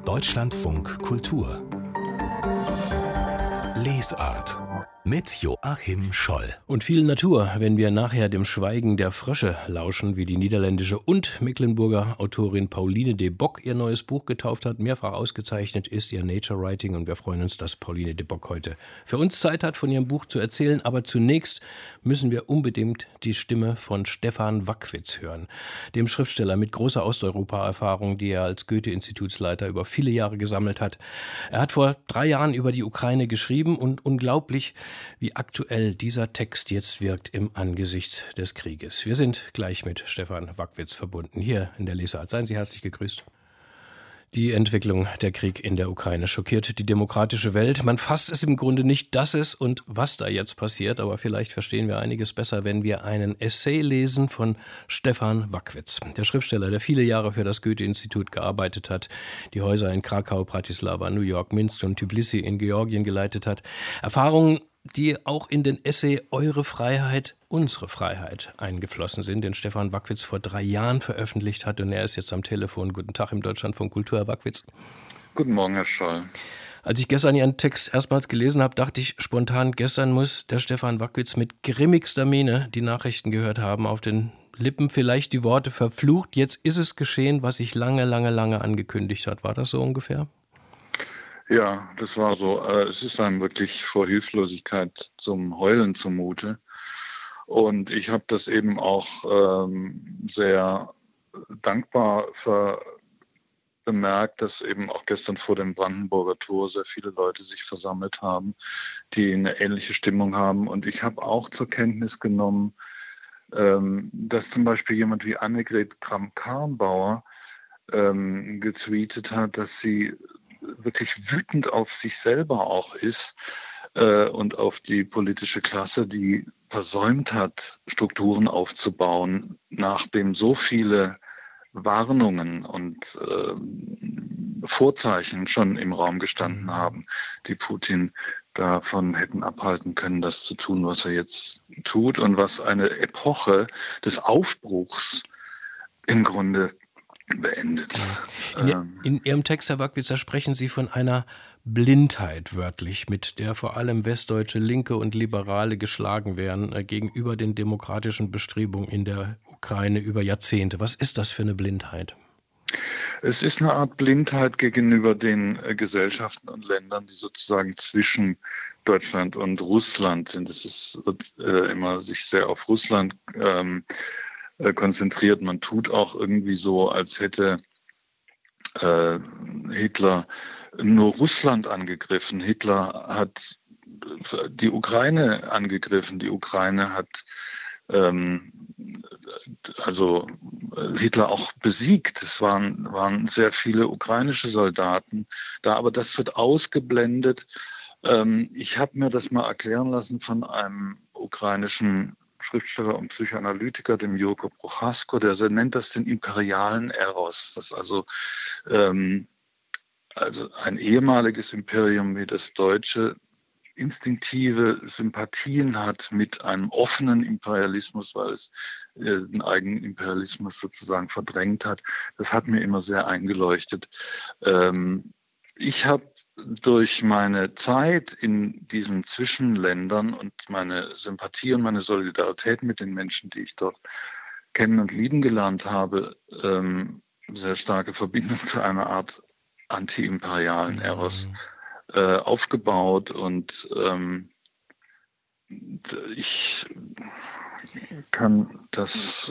Deutschlandfunk Kultur Lesart mit Joachim Scholl. Und viel Natur, wenn wir nachher dem Schweigen der Frösche lauschen, wie die niederländische und Mecklenburger Autorin Pauline de Bock ihr neues Buch getauft hat. Mehrfach ausgezeichnet ist ihr Nature Writing und wir freuen uns, dass Pauline de Bock heute für uns Zeit hat, von ihrem Buch zu erzählen. Aber zunächst müssen wir unbedingt die Stimme von Stefan Wackwitz hören, dem Schriftsteller mit großer Osteuropa-Erfahrung, die er als Goethe-Institutsleiter über viele Jahre gesammelt hat. Er hat vor 3 Jahren über die Ukraine geschrieben und unglaublich, wie aktuell dieser Text jetzt wirkt im Angesicht des Krieges. Wir sind gleich mit Stefan Wackwitz verbunden, hier in der Lesart. Seien Sie herzlich gegrüßt. Die Entwicklung, der Krieg in der Ukraine schockiert die demokratische Welt. Man fasst es im Grunde nicht, dass es und was da jetzt passiert, aber vielleicht verstehen wir einiges besser, wenn wir einen Essay lesen von Stefan Wackwitz, der Schriftsteller, der viele Jahre für das Goethe-Institut gearbeitet hat, die Häuser in Krakau, Bratislava, New York, Minsk und Tbilisi in Georgien geleitet hat. Erfahrungen, die auch in den Essay Eure Freiheit, unsere Freiheit eingeflossen sind, den Stefan Wackwitz vor 3 Jahren veröffentlicht hat. Und er ist jetzt am Telefon. Guten Tag im Deutschlandfunk Kultur, Herr Wackwitz. Guten Morgen, Herr Scholl. Als ich gestern Ihren Text erstmals gelesen habe, dachte ich spontan, gestern muss der Stefan Wackwitz mit grimmigster Miene die Nachrichten gehört haben, auf den Lippen vielleicht die Worte verflucht. Jetzt ist es geschehen, was sich lange angekündigt hat. War das so ungefähr? Ja, das war so. Es ist einem wirklich vor Hilflosigkeit zum Heulen zumute. Und ich habe das eben auch sehr dankbar bemerkt, dass eben auch gestern vor dem Brandenburger Tor sehr viele Leute sich versammelt haben, die eine ähnliche Stimmung haben. Und ich habe auch zur Kenntnis genommen, dass zum Beispiel jemand wie Annegret Kramp-Karrenbauer getweetet hat, dass sie wirklich wütend auf sich selber auch ist und auf die politische Klasse, die versäumt hat, Strukturen aufzubauen, nachdem so viele Warnungen und Vorzeichen schon im Raum gestanden haben, die Putin davon hätten abhalten können, das zu tun, was er jetzt tut und was eine Epoche des Aufbruchs im Grunde beendet. In Ihrem Text, Herr Wackwitz, da sprechen Sie von einer Blindheit wörtlich, mit der vor allem westdeutsche Linke und Liberale geschlagen werden gegenüber den demokratischen Bestrebungen in der Ukraine über Jahrzehnte. Was ist das für eine Blindheit? Es ist eine Art Blindheit gegenüber den Gesellschaften und Ländern, die sozusagen zwischen Deutschland und Russland sind. Es wird immer sich sehr auf Russland konzentriert. Man tut auch irgendwie so, als hätte Hitler nur Russland angegriffen. Hitler hat die Ukraine angegriffen. Die Ukraine hat Hitler auch besiegt. Es waren sehr viele ukrainische Soldaten da, aber das wird ausgeblendet. Ich habe mir das mal erklären lassen von einem ukrainischen Schriftsteller und Psychoanalytiker, dem Jurko Prochasko, der nennt das den imperialen Eros. Das also ein ehemaliges Imperium wie das deutsche instinktive Sympathien hat mit einem offenen Imperialismus, weil es den eigenen Imperialismus sozusagen verdrängt hat. Das hat mir immer sehr eingeleuchtet. Ich habe durch meine Zeit in diesen Zwischenländern und meine Sympathie und meine Solidarität mit den Menschen, die ich dort kennen und lieben gelernt habe, sehr starke Verbindung zu einer Art anti-imperialen Eros aufgebaut. Und ich kann das,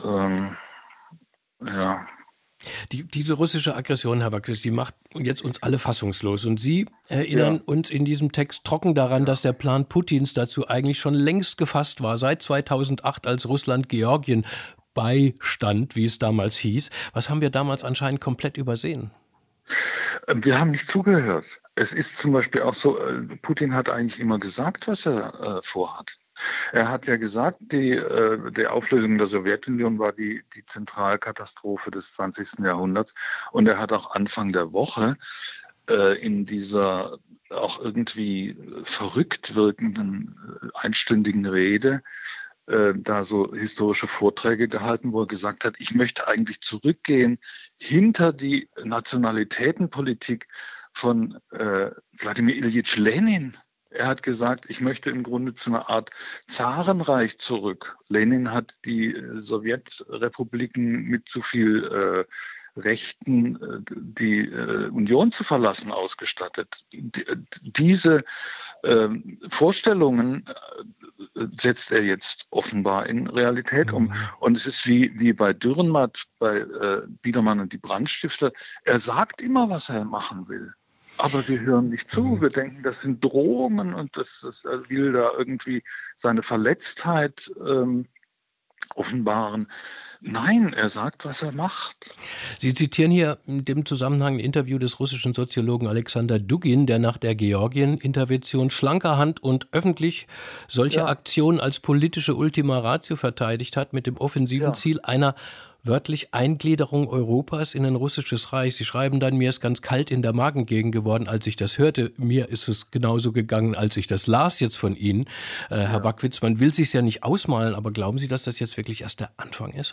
Diese russische Aggression, Herr Wackwitz, die macht jetzt uns alle fassungslos. Und Sie erinnern uns in diesem Text trocken daran, dass der Plan Putins dazu eigentlich schon längst gefasst war, seit 2008, als Russland Georgien beistand, wie es damals hieß. Was haben wir damals anscheinend komplett übersehen? Wir haben nicht zugehört. Es ist zum Beispiel auch so, Putin hat eigentlich immer gesagt, was er vorhat. Er hat ja gesagt, die Auflösung der Sowjetunion war die Zentralkatastrophe des 20. Jahrhunderts. Und er hat auch Anfang der Woche in dieser auch irgendwie verrückt wirkenden einstündigen Rede da so historische Vorträge gehalten, wo er gesagt hat, ich möchte eigentlich zurückgehen hinter die Nationalitätenpolitik von Wladimir Iljitsch Lenin. Er hat gesagt, ich möchte im Grunde zu einer Art Zarenreich zurück. Lenin hat die Sowjetrepubliken mit zu viel Rechten, die Union zu verlassen, ausgestattet. Diese Vorstellungen setzt er jetzt offenbar in Realität um. Und es ist wie bei Dürrenmatt, bei Biedermann und die Brandstifter. Er sagt immer, was er machen will. Aber wir hören nicht zu. Wir denken, das sind Drohungen und er will da irgendwie seine Verletztheit offenbaren. Nein, er sagt, was er macht. Sie zitieren hier in dem Zusammenhang ein Interview des russischen Soziologen Alexander Dugin, der nach der Georgien-Intervention schlanker Hand und öffentlich solche Aktionen als politische Ultima Ratio verteidigt hat, mit dem offensiven Ziel einer wörtlich Eingliederung Europas in ein russisches Reich. Sie schreiben dann, mir ist ganz kalt in der Magengegend geworden, als ich das hörte. Mir ist es genauso gegangen, als ich das las jetzt von Ihnen. Herr Wackwitz, man will sich's ja nicht ausmalen, aber glauben Sie, dass das jetzt wirklich erst der Anfang ist?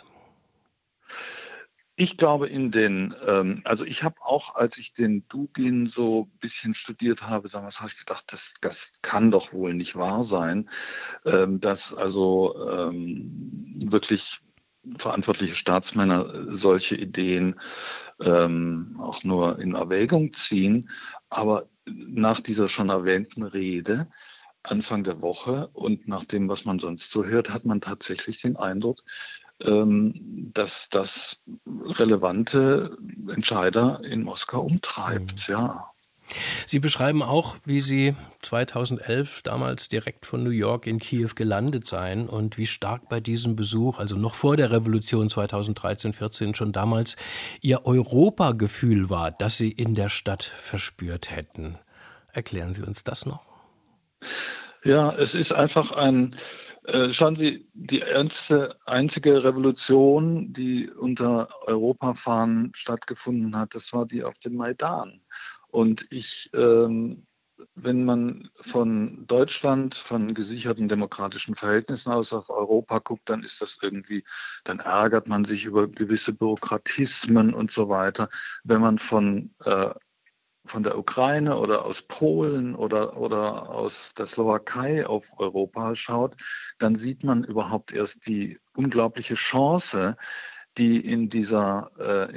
Ich glaube also ich habe auch, als ich den Dugin so ein bisschen studiert habe, damals habe ich gedacht, das kann doch wohl nicht wahr sein, dass also wirklich verantwortliche Staatsmänner solche Ideen auch nur in Erwägung ziehen. Aber nach dieser schon erwähnten Rede Anfang der Woche und nach dem, was man sonst so hört, hat man tatsächlich den Eindruck, dass das relevante Entscheider in Moskau umtreibt, Sie beschreiben auch, wie Sie 2011 damals direkt von New York in Kiew gelandet seien und wie stark bei diesem Besuch, also noch vor der Revolution 2013/14 schon damals, Ihr Europagefühl war, das Sie in der Stadt verspürt hätten. Erklären Sie uns das noch? Ja, es ist einfach schauen Sie, die einzige Revolution, die unter Europafahnen stattgefunden hat, das war die auf dem Maidan. Und wenn man von Deutschland, von gesicherten demokratischen Verhältnissen aus auf Europa guckt, dann ist das dann ärgert man sich über gewisse Bürokratismen und so weiter. Wenn man von der Ukraine oder aus Polen oder aus der Slowakei auf Europa schaut, dann sieht man überhaupt erst die unglaubliche Chance, die in diesem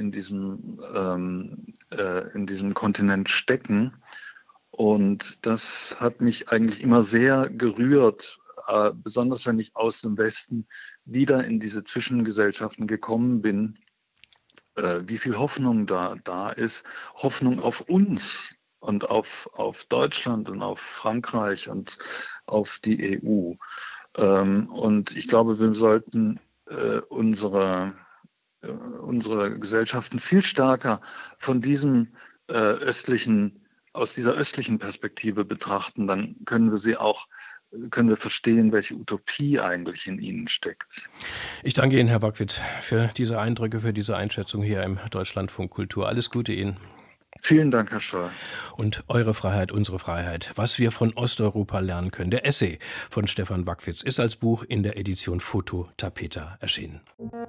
Kontinent stecken. Und das hat mich eigentlich immer sehr gerührt, besonders wenn ich aus dem Westen wieder in diese Zwischengesellschaften gekommen bin, wie viel Hoffnung da ist, Hoffnung auf uns und auf Deutschland und auf Frankreich und auf die EU. Und ich glaube, wir sollten unsere Gesellschaften viel stärker von aus dieser östlichen Perspektive betrachten, dann können wir verstehen, welche Utopie eigentlich in ihnen steckt. Ich danke Ihnen, Herr Wackwitz, für diese Eindrücke, für diese Einschätzung hier im Deutschlandfunk Kultur. Alles Gute Ihnen. Vielen Dank, Herr Scholl. Und eure Freiheit, unsere Freiheit. Was wir von Osteuropa lernen können. Der Essay von Stefan Wackwitz ist als Buch in der Edition Foto Tapeta erschienen.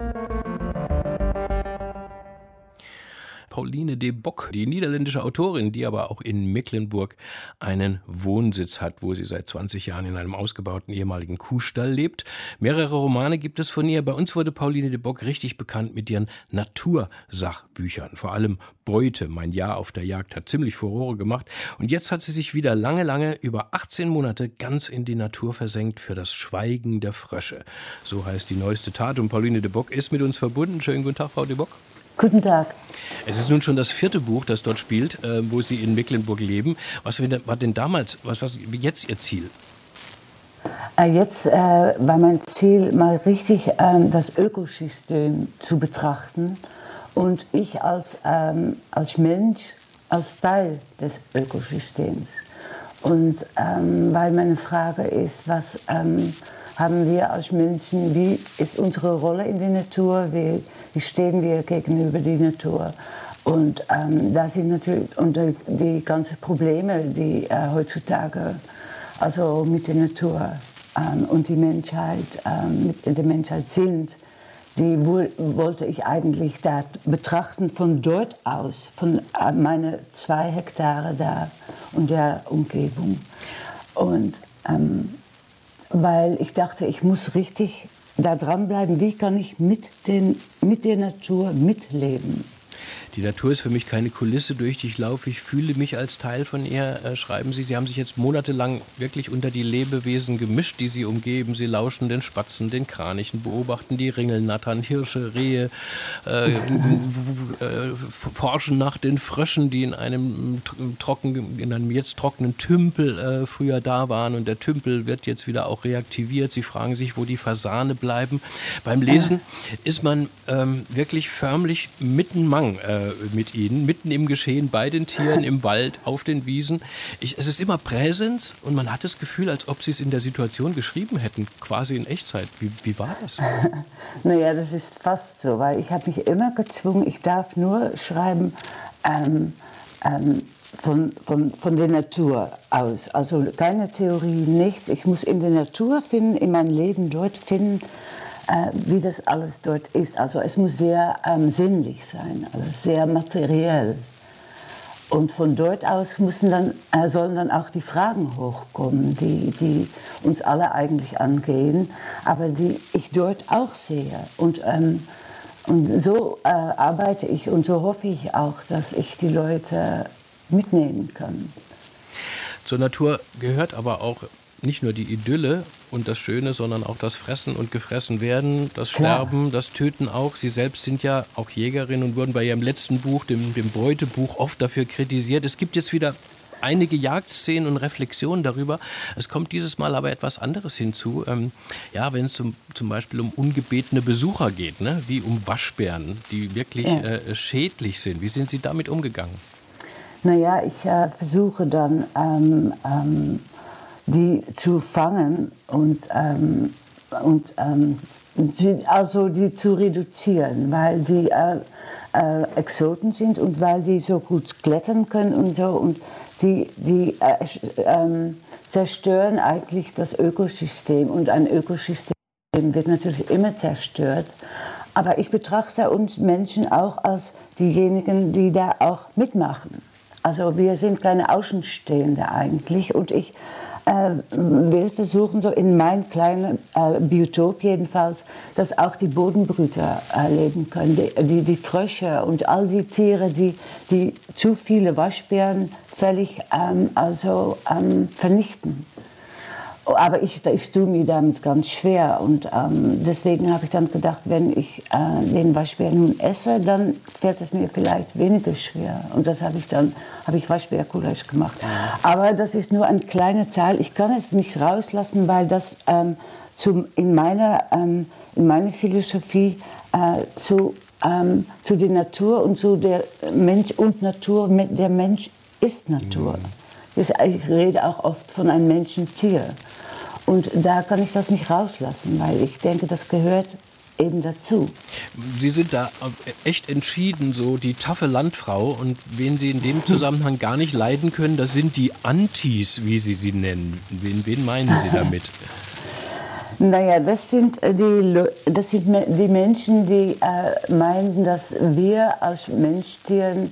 Pauline de Bock, die niederländische Autorin, die aber auch in Mecklenburg einen Wohnsitz hat, wo sie seit 20 Jahren in einem ausgebauten ehemaligen Kuhstall lebt. Mehrere Romane gibt es von ihr. Bei uns wurde Pauline de Bock richtig bekannt mit ihren Natursachbüchern. Vor allem Beute, mein Jahr auf der Jagd, hat ziemlich Furore gemacht. Und jetzt hat sie sich wieder lange, über 18 Monate ganz in die Natur versenkt für das Schweigen der Frösche. So heißt die neueste Tat. Und Pauline de Bock ist mit uns verbunden. Schönen guten Tag, Frau de Bock. Guten Tag. Es ist nun schon das 4. Buch, das dort spielt, wo Sie in Mecklenburg leben. Was war denn damals, was jetzt Ihr Ziel? Jetzt war mein Ziel, mal richtig das Ökosystem zu betrachten und ich als Mensch als Teil des Ökosystems. Und weil meine Frage ist, was haben wir als Menschen, wie ist unsere Rolle in der Natur, wie stehen wir gegenüber der Natur? Und da sind natürlich die ganzen Probleme, die heutzutage also mit der Natur und die Menschheit, mit der Menschheit sind, die wollte ich eigentlich da betrachten von dort aus, von meine 2 Hektare da und der Umgebung. Und weil ich dachte, ich muss richtig da dranbleiben, wie kann ich mit der Natur mitleben. Die Natur ist für mich keine Kulisse, durch die ich laufe. Ich fühle mich als Teil von ihr, schreiben Sie. Sie haben sich jetzt monatelang wirklich unter die Lebewesen gemischt, die Sie umgeben. Sie lauschen den Spatzen, den Kranichen, beobachten die Ringelnattern, Hirsche, Rehe, forschen nach den Fröschen, die in einem jetzt trockenen Tümpel früher da waren. Und der Tümpel wird jetzt wieder auch reaktiviert. Sie fragen sich, wo die Fasane bleiben. Beim Lesen ist man wirklich förmlich mittenmang mit ihnen, mitten im Geschehen, bei den Tieren, im Wald, auf den Wiesen. Es ist immer Präsenz und man hat das Gefühl, als ob sie es in der Situation geschrieben hätten, quasi in Echtzeit. Wie war das? Naja, das ist fast so, weil ich habe mich immer gezwungen, ich darf nur schreiben von der Natur aus. Also keine Theorie, nichts. Ich muss in der Natur finden, in meinem Leben dort finden, wie das alles dort ist. Also es muss sehr sinnlich sein, also sehr materiell. Und von dort aus sollen dann auch die Fragen hochkommen, die uns alle eigentlich angehen, aber die ich dort auch sehe. Und so arbeite ich und so hoffe ich auch, dass ich die Leute mitnehmen kann. Zur Natur gehört aber auch nicht nur die Idylle und das Schöne, sondern auch das Fressen und gefressen werden, das Sterben, das Töten auch. Sie selbst sind ja auch Jägerin und wurden bei Ihrem letzten Buch, dem Beutebuch, oft dafür kritisiert. Es gibt jetzt wieder einige Jagdszenen und Reflexionen darüber. Es kommt dieses Mal aber etwas anderes hinzu. Wenn es zum Beispiel um ungebetene Besucher geht, ne? Wie um Waschbären, die wirklich schädlich sind. Wie sind Sie damit umgegangen? Naja, ich versuche dann die zu fangen und die zu reduzieren, weil die Exoten sind und weil die so gut klettern können und so. Und die zerstören eigentlich das Ökosystem. Und ein Ökosystem wird natürlich immer zerstört. Aber ich betrachte uns Menschen auch als diejenigen, die da auch mitmachen. Also wir sind keine Außenstehende eigentlich. Und ich will versuchen, so in mein kleines Biotop jedenfalls, dass auch die Bodenbrüter leben können, die Frösche und all die Tiere, die zu viele Waschbären völlig vernichten. Aber ich tue mir damit ganz schwer und deswegen habe ich dann gedacht, wenn ich den Waschbär nun esse, dann fällt es mir vielleicht weniger schwer. Und das habe ich Waschbärgulasch gemacht. Aber das ist nur ein kleiner Teil. Ich kann es nicht rauslassen, weil das in meiner Philosophie zu der Natur und zu der Mensch und Natur, der Mensch ist Natur. Ich rede auch oft von einem Menschentier. Und da kann ich das nicht rauslassen, weil ich denke, das gehört eben dazu. Sie sind da echt entschieden, so die taffe Landfrau. Und wen Sie in dem Zusammenhang gar nicht leiden können, das sind die Antis, wie Sie sie nennen. Wen meinen Sie damit? Naja, das sind die Menschen, die meinen, dass wir als Menschtieren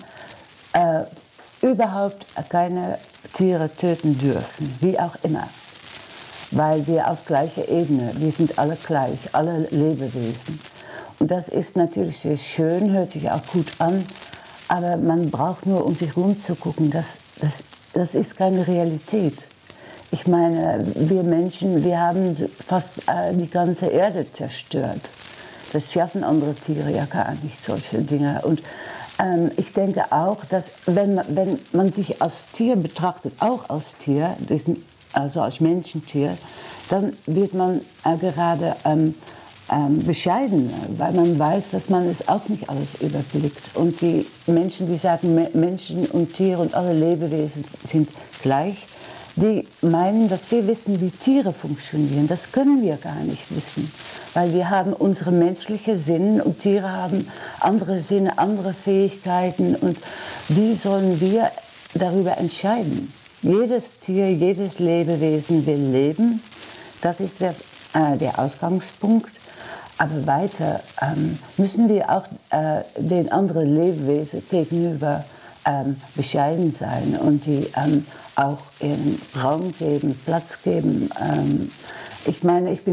überhaupt keine Tiere töten dürfen, wie auch immer. Weil wir auf gleicher Ebene, wir sind alle gleich, alle Lebewesen. Und das ist natürlich sehr schön, hört sich auch gut an, aber man braucht nur, um sich rumzugucken, das ist keine Realität. Ich meine, wir Menschen, wir haben fast die ganze Erde zerstört. Das schaffen andere Tiere ja gar nicht, solche Dinge. Und ich denke auch, dass wenn man sich als Tier betrachtet, auch als Tier, also als Menschentier, dann wird man gerade bescheidener, weil man weiß, dass man es auch nicht alles überblickt. Und die Menschen, die sagen, Menschen und Tiere und alle Lebewesen sind gleich, die meinen, dass wir wissen, wie Tiere funktionieren. Das können wir gar nicht wissen, weil wir haben unsere menschlichen Sinne und Tiere haben andere Sinne, andere Fähigkeiten. Und wie sollen wir darüber entscheiden? Jedes Tier, jedes Lebewesen will leben, Das ist der Ausgangspunkt. Aber weiter müssen wir auch den anderen Lebewesen gegenüber bescheiden sein und die auch ihren Raum geben, Platz geben. Ich meine, ich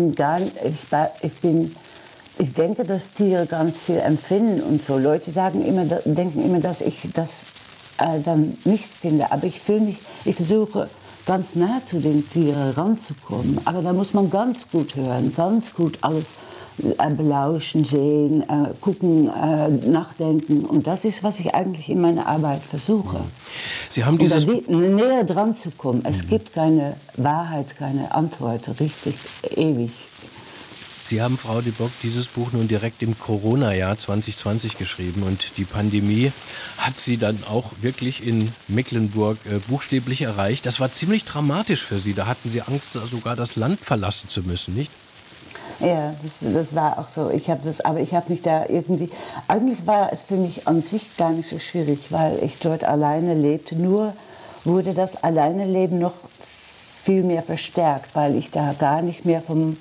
denke, dass Tiere ganz viel empfinden und so. Leute denken immer, dass ich das dann nicht finde. Aber ich versuche ganz nah zu den Tieren ranzukommen. Aber da muss man ganz gut hören, ganz gut alles belauschen, sehen, gucken, nachdenken. Und das ist, was ich eigentlich in meiner Arbeit versuche. Sie haben dieses näher dran zu kommen. Es gibt keine Wahrheit, keine Antwort, richtig, ewig. Sie haben, Frau de Bock, dieses Buch nun direkt im Corona-Jahr 2020 geschrieben und die Pandemie hat Sie dann auch wirklich in Mecklenburg buchstäblich erreicht. Das war ziemlich dramatisch für Sie. Da hatten Sie Angst, sogar das Land verlassen zu müssen, nicht? Ja, das war auch so. Ich habe mich da irgendwie... Eigentlich war es für mich an sich gar nicht so schwierig, weil ich dort alleine lebte. Nur wurde das Alleineleben noch viel mehr verstärkt, weil ich da gar nicht mehr vom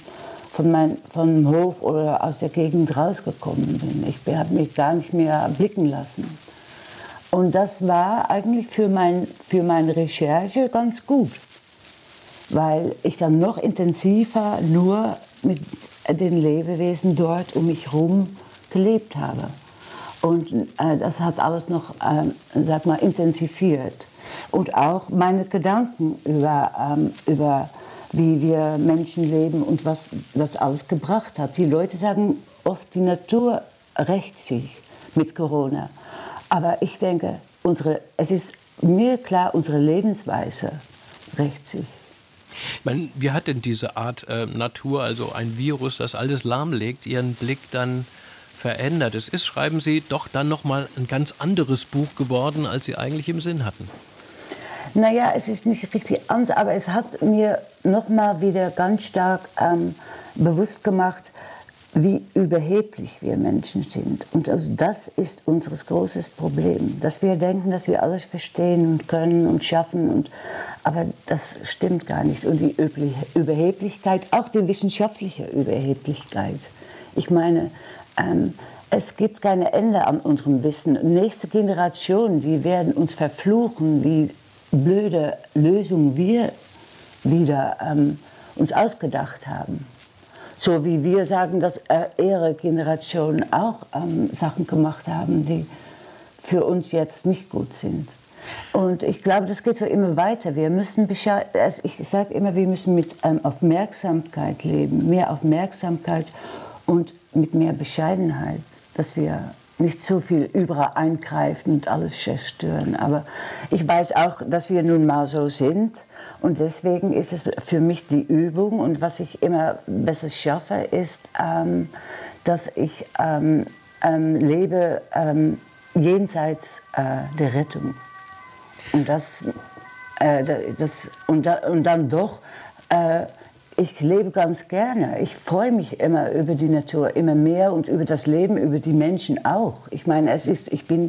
Hof oder aus der Gegend rausgekommen bin. Ich habe mich gar nicht mehr blicken lassen. Und das war eigentlich für meine Recherche ganz gut, weil ich dann noch intensiver nur mit den Lebewesen dort um mich herum gelebt habe. Und das hat alles noch, intensiviert. Und auch meine Gedanken über wie wir Menschen leben und was das alles gebracht hat. Die Leute sagen oft, die Natur rächt sich mit Corona. Aber ich denke, es ist mir klar, unsere Lebensweise rächt sich. Ich meine, wie hat denn diese Art Natur, also ein Virus, das alles lahmlegt, Ihren Blick dann verändert? Es ist, schreiben Sie, doch dann nochmal ein ganz anderes Buch geworden, als Sie eigentlich im Sinn hatten. Naja, es ist nicht richtig anders, aber es hat mir nochmal wieder ganz stark bewusst gemacht, wie überheblich wir Menschen sind. Und also das ist unser großes Problem, dass wir denken, dass wir alles verstehen und können und schaffen. Aber das stimmt gar nicht. Und die Überheblichkeit, auch die wissenschaftliche Überheblichkeit. Ich meine, es gibt kein Ende an unserem Wissen. Nächste Generation, die werden uns verfluchen, wie blöde Lösungen wir wieder uns ausgedacht haben. So wie wir sagen, dass ihre Generation auch Sachen gemacht haben, die für uns jetzt nicht gut sind. Und ich glaube, das geht so immer weiter. Wir müssen ich sage immer, wir müssen mit Aufmerksamkeit leben, mehr Aufmerksamkeit und mit mehr Bescheidenheit, dass wir nicht so viel überall eingreifen und alles zerstören. Aber ich weiß auch, dass wir nun mal so sind. Und deswegen ist es für mich die Übung. Und was ich immer besser schaffe, ist, dass ich lebe jenseits der Rettung. Und dann doch... Ich lebe ganz gerne. Ich freue mich immer über die Natur, immer mehr und über das Leben, über die Menschen auch. Ich meine, ich bin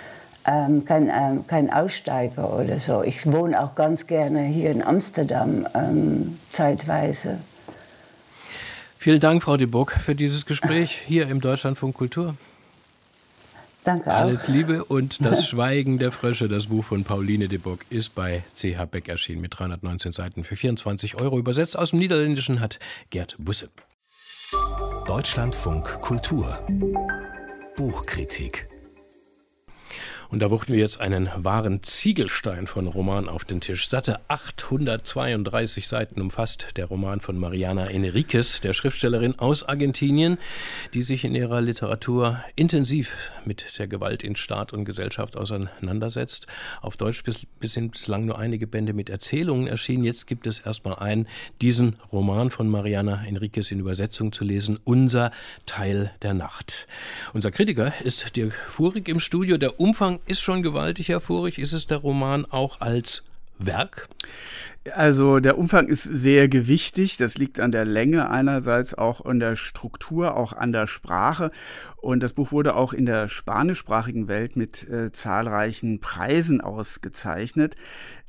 kein Aussteiger oder so. Ich wohne auch ganz gerne hier in Amsterdam zeitweise. Vielen Dank, Frau de Bock, für dieses Gespräch hier im Deutschlandfunk Kultur. Danke auch. Alles Liebe und das Schweigen der Frösche, das Buch von Pauline de Bock, ist bei CH Beck erschienen mit 319 Seiten für 24 €. Übersetzt aus dem Niederländischen hat Gerd Busse. Deutschlandfunk Kultur. Buchkritik. Und da wuchten wir jetzt einen wahren Ziegelstein von Roman auf den Tisch. Satte 832 Seiten umfasst der Roman von Mariana Enríquez, der Schriftstellerin aus Argentinien, die sich in ihrer Literatur intensiv mit der Gewalt in Staat und Gesellschaft auseinandersetzt. Auf Deutsch sind bislang nur einige Bände mit Erzählungen erschienen. Jetzt gibt es erstmal diesen Roman von Mariana Enríquez in Übersetzung zu lesen, Unser Teil der Nacht. Unser Kritiker ist Dirk Fuhrig im Studio. Der Umfang ist schon gewaltig, Herr Fuhrig. Ist es der Roman auch als Werk? Also der Umfang ist sehr gewichtig. Das liegt an der Länge einerseits, auch an der Struktur, auch an der Sprache. Und das Buch wurde auch in der spanischsprachigen Welt mit zahlreichen Preisen ausgezeichnet.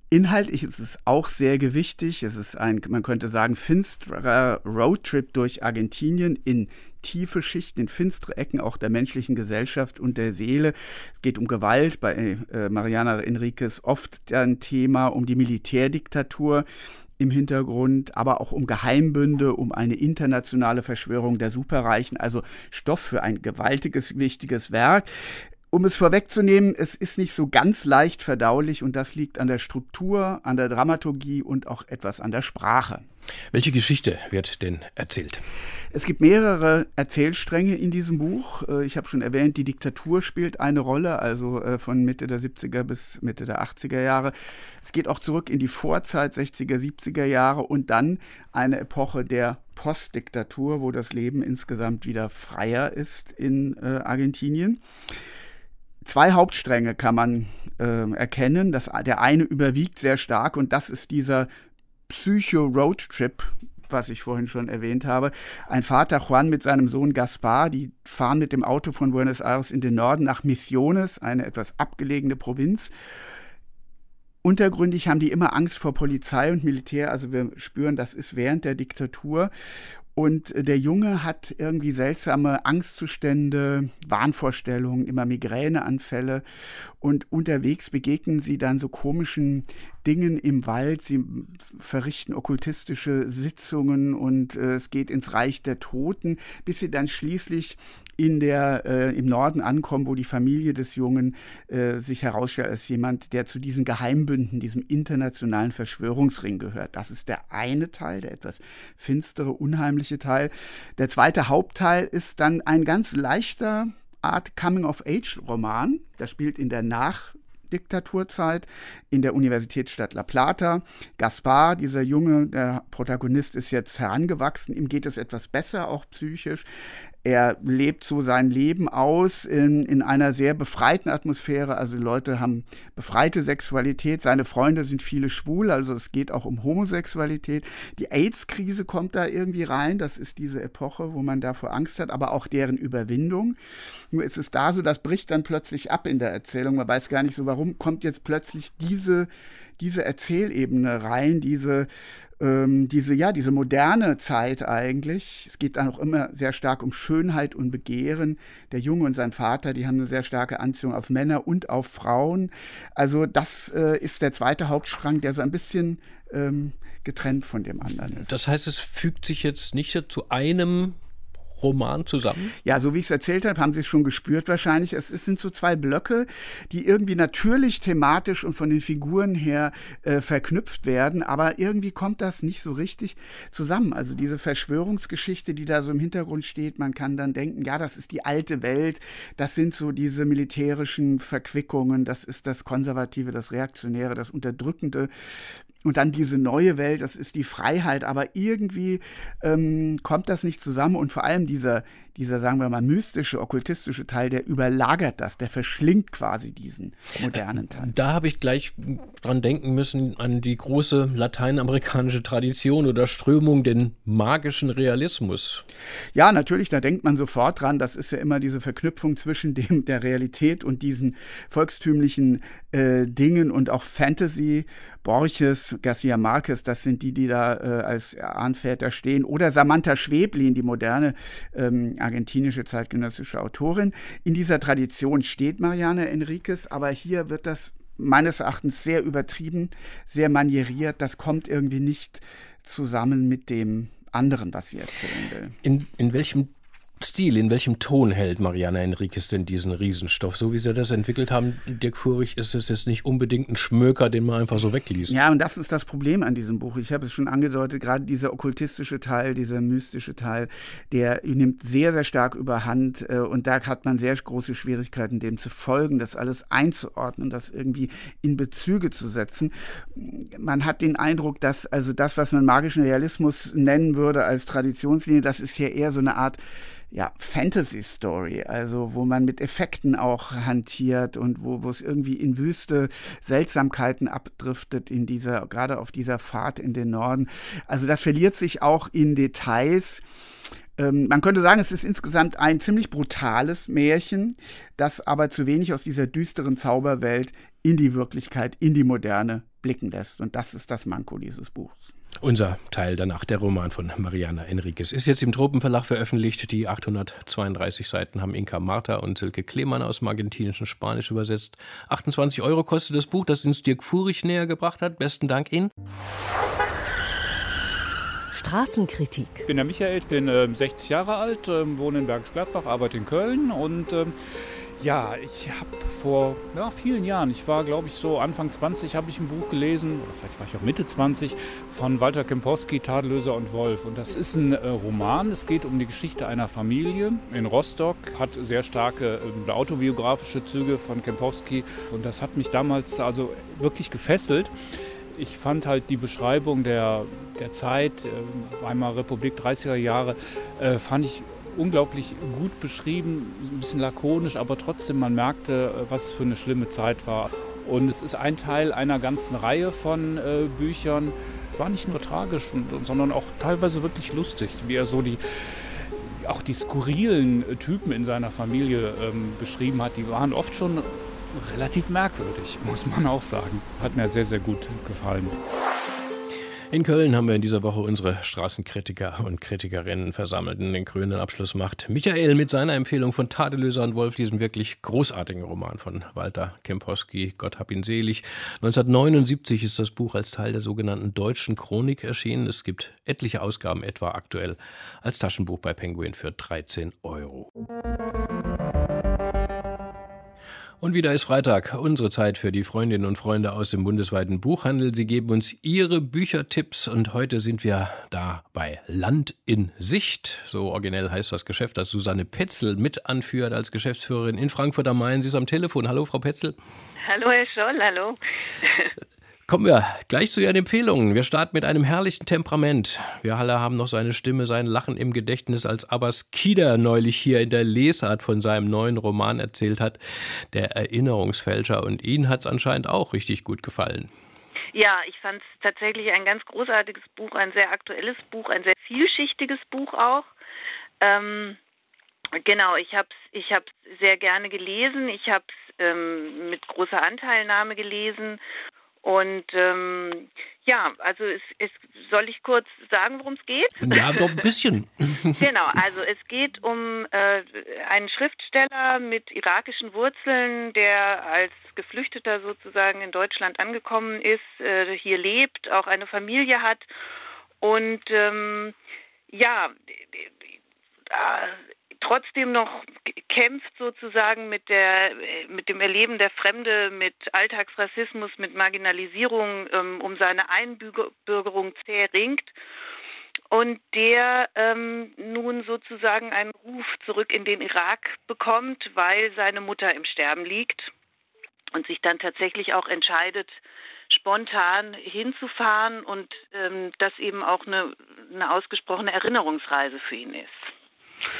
Inhaltlich ist es auch sehr gewichtig. Es ist ein, man könnte sagen, finsterer Roadtrip durch Argentinien in tiefe Schichten, in finstere Ecken auch der menschlichen Gesellschaft und der Seele. Es geht um Gewalt, bei Mariana Enríquez oft ein Thema, um die Militärdiktatur im Hintergrund, aber auch um Geheimbünde, um eine internationale Verschwörung der Superreichen, also Stoff für ein gewaltiges, wichtiges Werk. Um es vorwegzunehmen, es ist nicht so ganz leicht verdaulich und das liegt an der Struktur, an der Dramaturgie und auch etwas an der Sprache. Welche Geschichte wird denn erzählt? Es gibt mehrere Erzählstränge in diesem Buch. Ich habe schon erwähnt, die Diktatur spielt eine Rolle, also von Mitte der 70er bis Mitte der 80er Jahre. Es geht auch zurück in die Vorzeit, 60er, 70er Jahre und dann eine Epoche der Postdiktatur, wo das Leben insgesamt wieder freier ist in Argentinien. 2 Hauptstränge kann man erkennen. Der eine überwiegt sehr stark und das ist dieser Psycho-Roadtrip, was ich vorhin schon erwähnt habe. Ein Vater Juan mit seinem Sohn Gaspar, die fahren mit dem Auto von Buenos Aires in den Norden nach Misiones, eine etwas abgelegene Provinz. Untergründig haben die immer Angst vor Polizei und Militär, also wir spüren, das ist während der Diktatur. Und der Junge hat irgendwie seltsame Angstzustände, Wahnvorstellungen, immer Migräneanfälle. Und unterwegs begegnen sie dann so komischen Dingen im Wald. Sie verrichten okkultistische Sitzungen und es geht ins Reich der Toten, bis sie dann schließlich im Norden ankommen, wo die Familie des Jungen sich herausstellt als jemand, der zu diesen Geheimbünden, diesem internationalen Verschwörungsring gehört. Das ist der eine Teil, der etwas finstere, unheimliche Teil. Der zweite Hauptteil ist dann ein ganz leichter Art Coming-of-Age-Roman. Der spielt in der Nachdiktaturzeit in der Universitätsstadt La Plata. Gaspar, dieser Junge, der Protagonist, ist jetzt herangewachsen. Ihm geht es etwas besser, auch psychisch. Er lebt so sein Leben aus in einer sehr befreiten Atmosphäre. Also die Leute haben befreite Sexualität. Seine Freunde sind viele schwul, also es geht auch um Homosexualität. Die AIDS-Krise kommt da irgendwie rein. Das ist diese Epoche, wo man davor Angst hat, aber auch deren Überwindung. Nur ist es da so, das bricht dann plötzlich ab in der Erzählung. Man weiß gar nicht so, warum kommt jetzt plötzlich diese Erzählebene rein, diese moderne Zeit eigentlich. Es geht dann auch immer sehr stark um Schönheit und Begehren. Der Junge und sein Vater, die haben eine sehr starke Anziehung auf Männer und auf Frauen. Also das ist der zweite Hauptstrang, der so ein bisschen getrennt von dem anderen ist. Das heißt, es fügt sich jetzt nicht zu einem Roman zusammen? Ja, so wie ich es erzählt habe, haben Sie es schon gespürt wahrscheinlich. Es sind so 2 Blöcke, die irgendwie natürlich thematisch und von den Figuren her verknüpft werden, aber irgendwie kommt das nicht so richtig zusammen. Also diese Verschwörungsgeschichte, die da so im Hintergrund steht, man kann dann denken, ja, das ist die alte Welt, das sind so diese militärischen Verquickungen, das ist das Konservative, das Reaktionäre, das Unterdrückende. Und dann diese neue Welt, das ist die Freiheit, aber irgendwie kommt das nicht zusammen und vor allem dieser, sagen wir mal, mystische, okkultistische Teil, der überlagert das, der verschlingt quasi diesen modernen Teil. Da habe ich gleich dran denken müssen, an die große lateinamerikanische Tradition oder Strömung, den magischen Realismus. Ja, natürlich, da denkt man sofort dran, das ist ja immer diese Verknüpfung zwischen der Realität und diesen volkstümlichen Dingen und auch Fantasy. Borges, Garcia Marquez, das sind die da als Ahnväter stehen. Oder Samantha Schweblin, die moderne argentinische zeitgenössische Autorin. In dieser Tradition steht Mariana Enríquez, aber hier wird das meines Erachtens sehr übertrieben, sehr manieriert. Das kommt irgendwie nicht zusammen mit dem anderen, was sie erzählen will. In welchem Stil, in welchem Ton hält Mariana Enríquez denn diesen Riesenstoff? So wie Sie das entwickelt haben, Dirk Furich, ist es jetzt nicht unbedingt ein Schmöker, den man einfach so wegliest. Ja, und das ist das Problem an diesem Buch. Ich habe es schon angedeutet, gerade dieser okkultistische Teil, dieser mystische Teil, der nimmt sehr, sehr stark überhand und da hat man sehr große Schwierigkeiten, dem zu folgen, das alles einzuordnen, das irgendwie in Bezüge zu setzen. Man hat den Eindruck, dass also das, was man magischen Realismus nennen würde als Traditionslinie, das ist ja eher so eine Art Fantasy-Story, also wo man mit Effekten auch hantiert und wo es irgendwie in wüste Seltsamkeiten abdriftet gerade auf dieser Fahrt in den Norden. Also das verliert sich auch in Details. Man könnte sagen, es ist insgesamt ein ziemlich brutales Märchen, das aber zu wenig aus dieser düsteren Zauberwelt in die Wirklichkeit, in die Moderne blicken lässt. Und das ist das Manko dieses Buchs. Unser Teil danach, der Roman von Mariana Enriquez, ist jetzt im Tropenverlag veröffentlicht. Die 832 Seiten haben Inka Marta und Silke Klemann aus dem argentinischen Spanisch übersetzt. 28 € kostet das Buch, das uns Dirk Furich näher gebracht hat. Besten Dank Ihnen. Straßenkritik. Ich bin der Michael, ich bin 60 Jahre alt, wohne in Bergisch Gladbach, arbeite in Köln und ja, ich habe vor vielen Jahren, ich war glaube ich so Anfang 20, habe ich ein Buch gelesen, oder vielleicht war ich auch Mitte 20, von Walter Kempowski, Tadellöser und Wolf. Und das ist ein Roman, es geht um die Geschichte einer Familie in Rostock, hat sehr starke autobiografische Züge von Kempowski und das hat mich damals also wirklich gefesselt. Ich fand halt die Beschreibung der Zeit, Weimarer Republik, 30er Jahre, fand ich unglaublich gut beschrieben, ein bisschen lakonisch, aber trotzdem, man merkte, was für eine schlimme Zeit war. Und es ist ein Teil einer ganzen Reihe von Büchern. War nicht nur tragisch, sondern auch teilweise wirklich lustig, wie er so auch die skurrilen Typen in seiner Familie beschrieben hat. Die waren oft schon relativ merkwürdig, muss man auch sagen. Hat mir sehr, sehr gut gefallen. In Köln haben wir in dieser Woche unsere Straßenkritiker und Kritikerinnen versammelt. Und den krönenden Abschluss macht Michael mit seiner Empfehlung von Tadellöser und Wolf, diesem wirklich großartigen Roman von Walter Kempowski, Gott hab ihn selig. 1979 ist das Buch als Teil der sogenannten Deutschen Chronik erschienen. Es gibt etliche Ausgaben, etwa aktuell als Taschenbuch bei Penguin für 13 €. Und wieder ist Freitag, unsere Zeit für die Freundinnen und Freunde aus dem bundesweiten Buchhandel. Sie geben uns ihre Büchertipps und heute sind wir da bei Land in Sicht. So originell heißt das Geschäft, das Susanne Petzel mit anführt als Geschäftsführerin in Frankfurt am Main. Sie ist am Telefon. Hallo, Frau Petzel. Hallo, Herr Scholl, hallo. Kommen wir gleich zu Ihren Empfehlungen. Wir starten mit einem herrlichen Temperament. Wir alle haben noch seine Stimme, sein Lachen im Gedächtnis, als Abbas Kider neulich hier in der Lesart von seinem neuen Roman erzählt hat, Der Erinnerungsfälscher. Und Ihnen hat es anscheinend auch richtig gut gefallen. Ja, ich fand es tatsächlich ein ganz großartiges Buch, ein sehr aktuelles Buch, ein sehr vielschichtiges Buch auch. Genau, ich hab's sehr gerne gelesen. Ich habe es mit großer Anteilnahme gelesen. Und also es soll ich kurz sagen, worum es geht? Ja, doch ein bisschen. Genau, also es geht um einen Schriftsteller mit irakischen Wurzeln, der als Geflüchteter sozusagen in Deutschland angekommen ist, hier lebt, auch eine Familie hat und trotzdem noch kämpft sozusagen mit dem Erleben der Fremde, mit Alltagsrassismus, mit Marginalisierung, um seine Einbürgerung zäh ringt und der nun sozusagen einen Ruf zurück in den Irak bekommt, weil seine Mutter im Sterben liegt und sich dann tatsächlich auch entscheidet, spontan hinzufahren und das eben auch eine ausgesprochene Erinnerungsreise für ihn ist.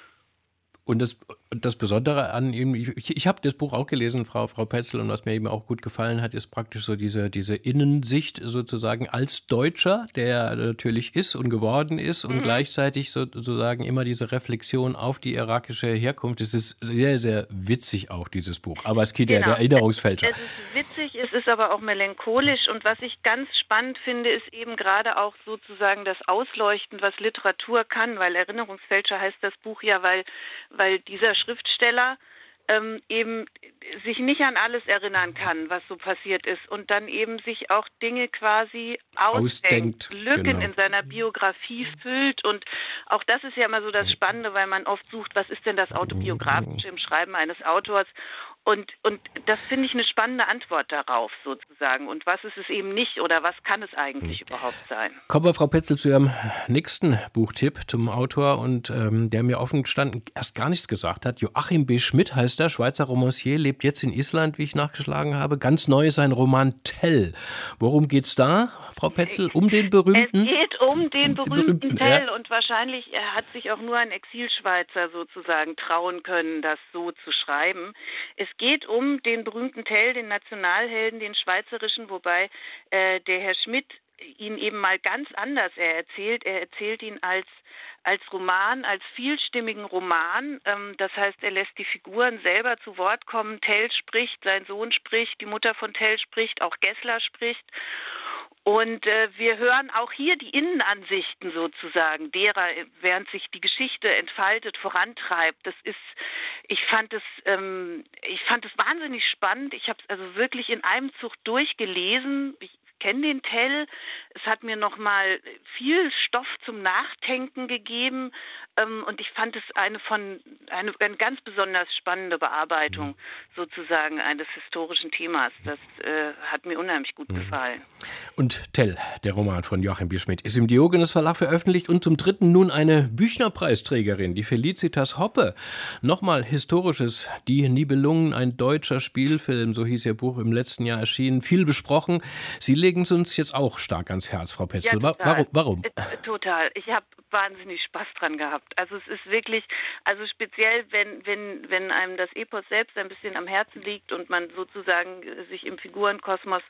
Und das Besondere an ihm, ich habe das Buch auch gelesen, Frau Petzel, und was mir eben auch gut gefallen hat, ist praktisch so diese Innensicht sozusagen als Deutscher, der natürlich ist und geworden ist und gleichzeitig sozusagen immer diese Reflexion auf die irakische Herkunft. Es ist sehr, sehr witzig auch, dieses Buch. Aber es geht ja der Erinnerungsfälscher. Es ist witzig, es ist aber auch melancholisch und was ich ganz spannend finde, ist eben gerade auch sozusagen das Ausleuchten, was Literatur kann, weil Erinnerungsfälscher heißt das Buch ja, weil dieser Schriftsteller eben sich nicht an alles erinnern kann, was so passiert ist und dann eben sich auch Dinge quasi ausdenkt, Lücken in seiner Biografie füllt und auch das ist ja immer so das Spannende, weil man oft sucht, was ist denn das Autobiografische im Schreiben eines Autors und das finde ich eine spannende Antwort darauf sozusagen und was ist es eben nicht oder was kann es eigentlich überhaupt sein. Kommen wir, Frau Petzel, zu Ihrem nächsten Buchtipp zum Autor und der mir offen gestanden erst gar nichts gesagt hat. Joachim B. Schmidt heißt er, Schweizer Romancier, lebt jetzt in Island, wie ich nachgeschlagen habe. Ganz neu ist sein Roman Tell. Worum geht's da, Frau Petzel? Um den berühmten? Es geht um den berühmten Tell und wahrscheinlich hat sich auch nur ein Exilschweizer sozusagen trauen können, das so zu schreiben. Es geht um den berühmten Tell, den Nationalhelden, den schweizerischen, wobei der Herr Schmidt ihn eben mal ganz anders erzählt. Er erzählt ihn als als Roman, als vielstimmigen Roman. Das heißt, er lässt die Figuren selber zu Wort kommen. Tell spricht, sein Sohn spricht, die Mutter von Tell spricht, auch Gessler spricht. Und wir hören auch hier die Innenansichten sozusagen derer, während sich die Geschichte entfaltet, vorantreibt. Ich fand es wahnsinnig spannend. Ich habe es also wirklich in einem Zug durchgelesen. Ich kenne den Tell. Es hat mir nochmal viel Stoff zum Nachdenken gegeben. Und ich fand es eine ganz besonders spannende Bearbeitung sozusagen eines historischen Themas. Das hat mir unheimlich gut gefallen. Und Tell, der Roman von Joachim Bierschmidt, ist im Diogenes Verlag veröffentlicht und zum dritten nun eine Büchnerpreisträgerin, die Felicitas Hoppe. Nochmal Historisches, Die Nibelungen, ein deutscher Spielfilm, so hieß ihr Buch, im letzten Jahr erschienen, viel besprochen. Sie legen es uns jetzt auch stark ans Herz, Frau Petzl. Ja, Warum? Total. Ich habe wahnsinnig Spaß dran gehabt. Also es ist wirklich, also speziell, wenn einem das Epos selbst ein bisschen am Herzen liegt und man sozusagen sich im Figurenkosmos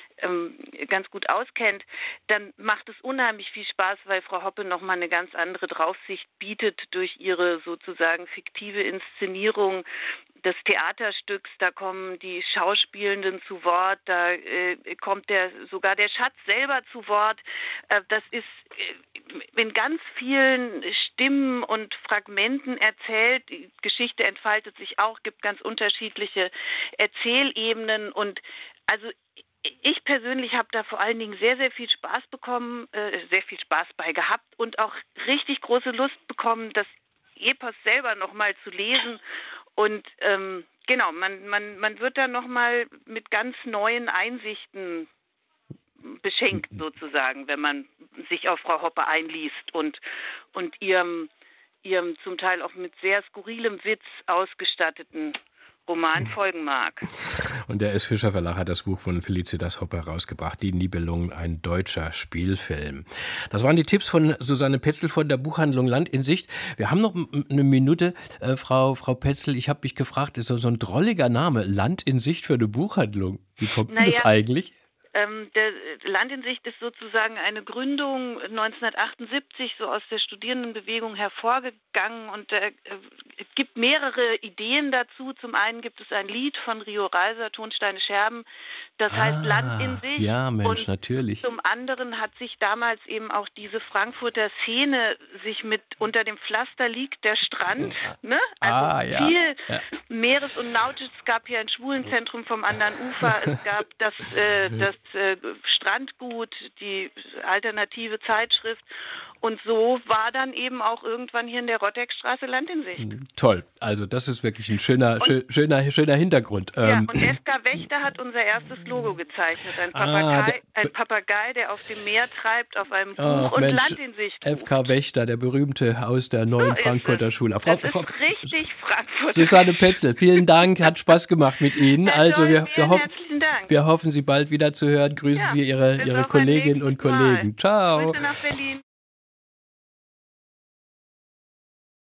ganz gut auskennt, dann macht es unheimlich viel Spaß, weil Frau Hoppe nochmal eine ganz andere Draufsicht bietet durch ihre sozusagen fiktive Inszenierung des Theaterstücks. Da kommen die Schauspielenden zu Wort, da kommt sogar der Schatz selber zu Wort. Das ist in ganz vielen Stimmen und Fragmenten erzählt. Die Geschichte entfaltet sich auch, gibt ganz unterschiedliche Erzählebenen und also ich persönlich habe da vor allen Dingen sehr, sehr viel Spaß bekommen, sehr viel Spaß bei gehabt und auch richtig große Lust bekommen, das Epos selber nochmal zu lesen. Und genau, man wird da nochmal mit ganz neuen Einsichten beschenkt sozusagen, wenn man sich auf Frau Hoppe einliest und ihrem zum Teil auch mit sehr skurrilem Witz ausgestatteten Roman folgen mag. Und der S. Fischer Verlag hat das Buch von Felicitas Hoppe herausgebracht, Die Nibelungen, ein deutscher Spielfilm. Das waren die Tipps von Susanne Petzl von der Buchhandlung Land in Sicht. Wir haben noch eine Minute. Frau Petzl, ich habe mich gefragt, ist so ein drolliger Name, Land in Sicht für eine Buchhandlung. Wie kommt denn das eigentlich? Der Land in Sicht ist sozusagen eine Gründung 1978 so aus der Studierendenbewegung hervorgegangen und es gibt mehrere Ideen dazu. Zum einen gibt es ein Lied von Rio Reiser, Tonsteine Scherben, das heißt Land in Sicht. Ja, Mensch, und natürlich. Zum anderen hat sich damals eben auch diese Frankfurter Szene sich mit unter dem Pflaster liegt der Strand, ne? Also viel Meeres- und Nautisch. Es gab hier ein Schwulenzentrum vom anderen Ufer, es gab das Strandgut, die alternative Zeitschrift und so war dann eben auch irgendwann hier in der Rotteckstraße Land in Sicht. Toll, also das ist wirklich ein schöner Hintergrund. Ja, und FK Wächter hat unser erstes Logo gezeichnet, ein Papagei, der auf dem Meer treibt, auf einem Buch und Mensch, Land in Sicht. FK Wächter, der berühmte aus der neuen Frankfurter Schule. Das ist richtig Frankfurt. Susanne Petzl, vielen Dank, hat Spaß gemacht mit Ihnen. Also wir hoffen, Sie bald wieder zu hören. Grüßen Sie Ihre Kolleginnen und Kollegen. Ciao. Grüße nach Berlin.